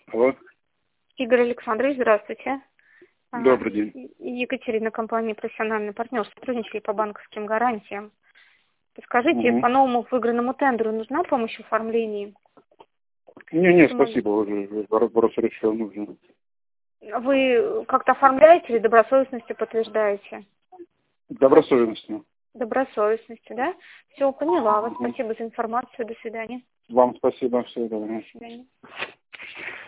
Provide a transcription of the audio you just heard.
Алло. Игорь Александрович, здравствуйте. Добрый день. Екатерина, компания «Профессиональный партнер», сотрудничали по банковским гарантиям. Подскажите, Угу. по новому выигранному тендеру нужна помощь в оформлении? Не, спасибо, уже вопрос решил, нужно. Вы как-то оформляете или добросовестностью подтверждаете? Добросовестно. Добросовестностью, да? Все, поняла вас. Угу. Спасибо за информацию. До свидания. Вам спасибо, всего доброго. До свидания.